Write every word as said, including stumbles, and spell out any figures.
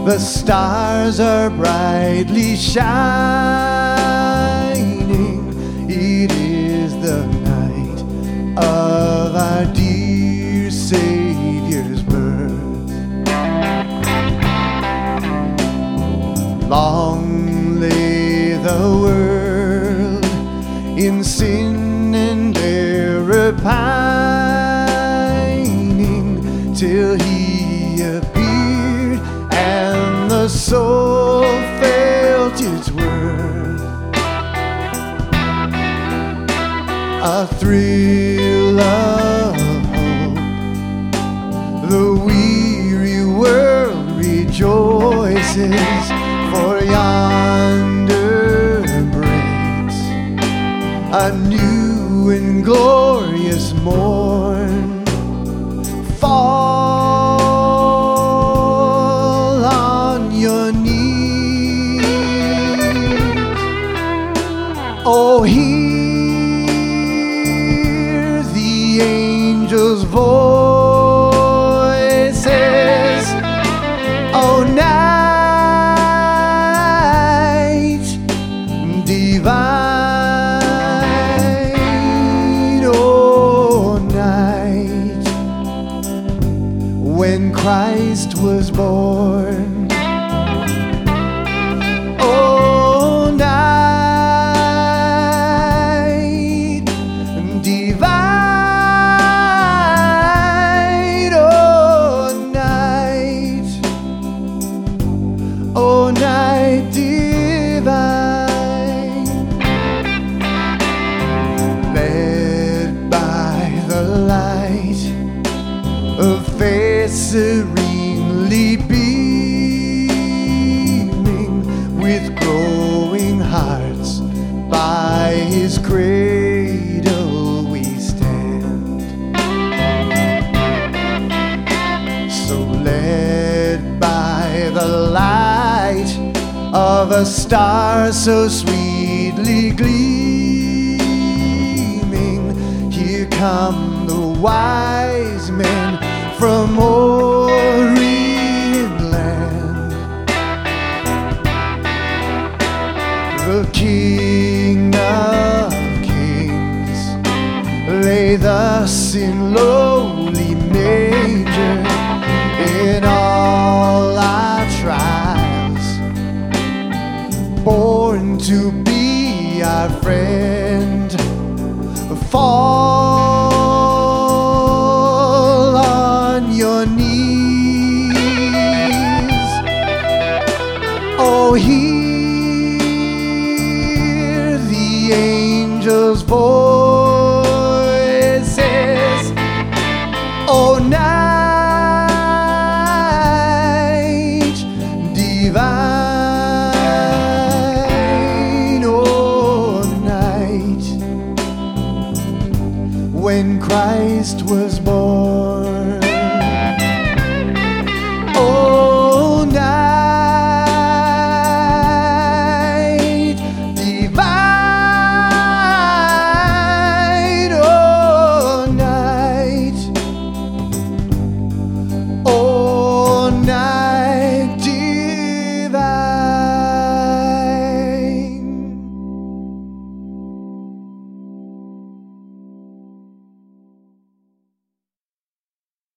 The stars are brightly shining. It is the night of our dear Savior's birth. Long lay the world in sin and error pining, till He appeared and the soul felt its worth. A thrill of hope, the weary world rejoices, for yonder breaks a new and glorious morn. Fall on your knees, oh, hear the angels' voices, oh, night divine, oh, night when Christ was born. Oh, night divine, oh, night, oh, night divine, led by the light of faith serenely beaming, with glowing hearts by His cradle we stand. So led by the light of a star so sweetly gleaming, here come the wise men from Orient land. The King of Kings lay thus in lowly manger. In all our trials, born to be our friend. Fall on your knees, oh, hear the angels' voices, oh, night divine, oh, night when Christ was born.